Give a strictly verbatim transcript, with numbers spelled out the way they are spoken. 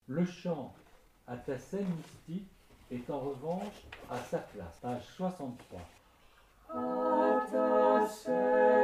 Le chant à ta scène mystique est en revanche à sa place. Page soixante-trois. À ta scène